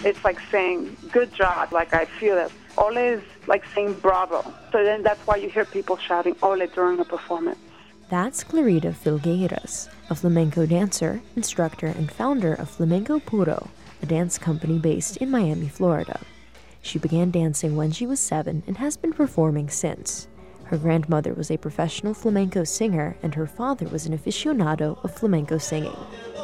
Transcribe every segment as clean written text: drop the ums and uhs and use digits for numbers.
It's like saying, good job, like I feel it. Ole is like saying bravo. So then that's why you hear people shouting ole during a performance. That's Clarita Filgueiras, a flamenco dancer, instructor, and founder of Flamenco Puro, a dance company based in Miami, Florida. She began dancing when she was 7 and has been performing since. Her grandmother was a professional flamenco singer, and her father was an aficionado of flamenco singing.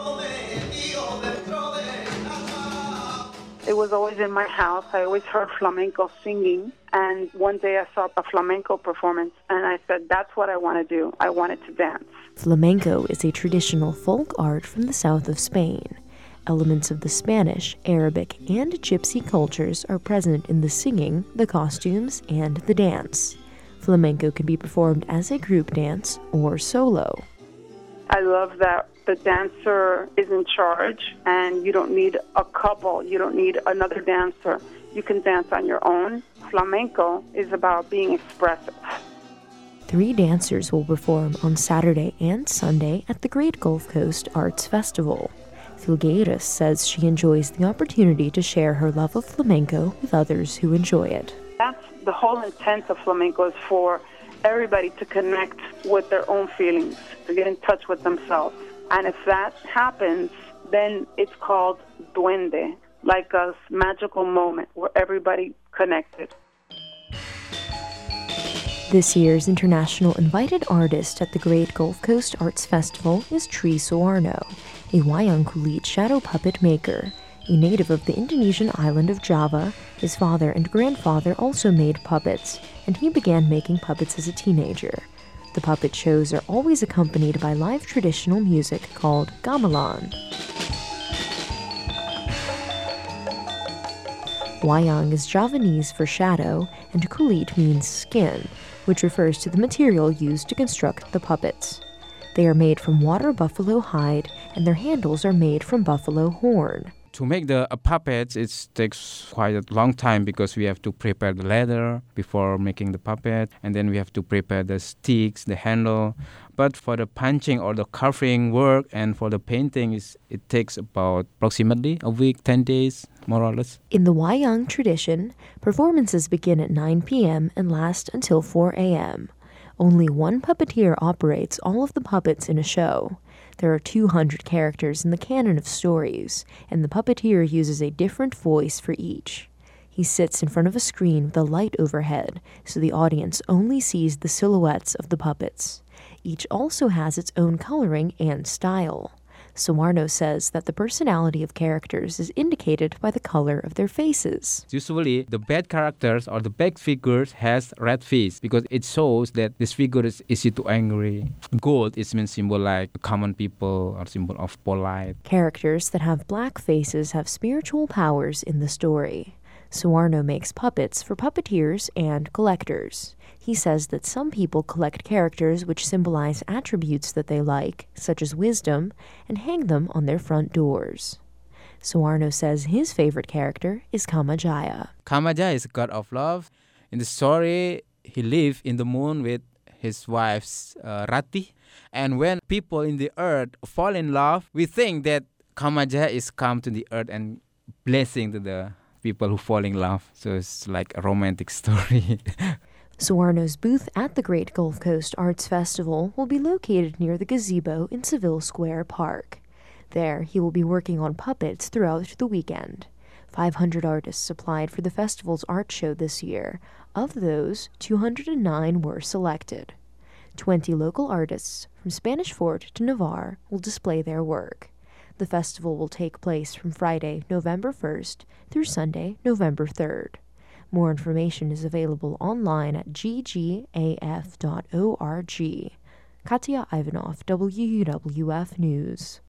It was always in my house. I always heard flamenco singing. And one day I saw a flamenco performance, and I said, that's what I want to do. I wanted to dance. Flamenco is a traditional folk art from the south of Spain. Elements of the Spanish, Arabic, and Gypsy cultures are present in the singing, the costumes, and the dance. Flamenco can be performed as a group dance or solo. I love that the dancer is in charge, and you don't need a couple. You don't need another dancer. You can dance on your own. Flamenco is about being expressive. 3 dancers will perform on Saturday and Sunday at the Great Gulf Coast Arts Festival. Filgueiras says she enjoys the opportunity to share her love of flamenco with others who enjoy it. That's the whole intent of flamenco, is for everybody to connect with their own feelings, to get in touch with themselves. And if that happens, then it's called duende, like a magical moment where everybody connected. This year's international invited artist at the Great Gulf Coast Arts Festival is Tri Suwarno, a wayang kulit shadow puppet maker. A native of the Indonesian island of Java, his father and grandfather also made puppets, and he began making puppets as a teenager. The puppet shows are always accompanied by live traditional music called gamelan. Wayang is Javanese for shadow, and kulit means skin, which refers to the material used to construct the puppets. They are made from water buffalo hide, and their handles are made from buffalo horn. To make the puppets, it takes quite a long time because we have to prepare the leather before making the puppet, and then we have to prepare the sticks, the handle. But for the punching or the carving work and for the painting, it takes about approximately a week, 10 days, more or less. In the wayang tradition, performances begin at 9 p.m. and last until 4 a.m. Only one puppeteer operates all of the puppets in a show. There are 200 characters in the canon of stories, and the puppeteer uses a different voice for each. He sits in front of a screen with a light overhead, so the audience only sees the silhouettes of the puppets. Each also has its own coloring and style. Suwarno says that the personality of characters is indicated by the color of their faces. Usually, the bad characters or the bad figures has red face because it shows that this figure is easy to angry. Gold is mean symbol like common people or symbol of polite. Characters that have black faces have spiritual powers in the story. Suwarno makes puppets for puppeteers and collectors. He says that some people collect characters which symbolize attributes that they like, such as wisdom, and hang them on their front doors. Suwarno says his favorite character is Kamajaya. Kamajaya is a god of love. In the story, he lived in the moon with his wife Rati. And when people in the earth fall in love, we think that Kamajaya is come to the earth and blessing to the people who fall in love. So it's like a romantic story. Suwarno's booth at the Great Gulf Coast Arts Festival will be located near the gazebo in Seville Square Park. There, he will be working on puppets throughout the weekend. 500 artists applied for the festival's art show this year. Of those, 209 were selected. 20 local artists, from Spanish Fort to Navarre, will display their work. The festival will take place from Friday, November 1st through Sunday, November 3rd. More information is available online at ggaf.org. Katya Ivanov, WUWF News.